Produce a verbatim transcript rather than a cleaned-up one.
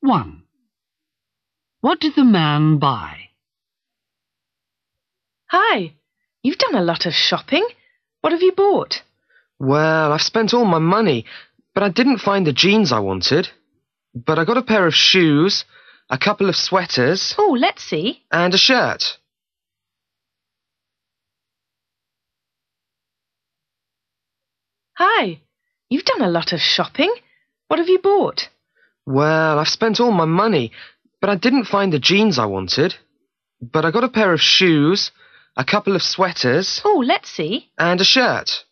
one. What did the man buy? Hi, you've done a lot of shopping. What have you bought? Well, I've spent all my money, but I didn't find the jeans I wanted. But I got a pair of shoes, a couple of sweaters... Oh, let's see. ...and a shirt. Hi, you've done a lot of shopping. What have you bought? Well, I've spent all my money, but I didn't find the jeans I wanted. But I got a pair of shoes, a couple of sweaters... Oh, let's see. ...and a shirt.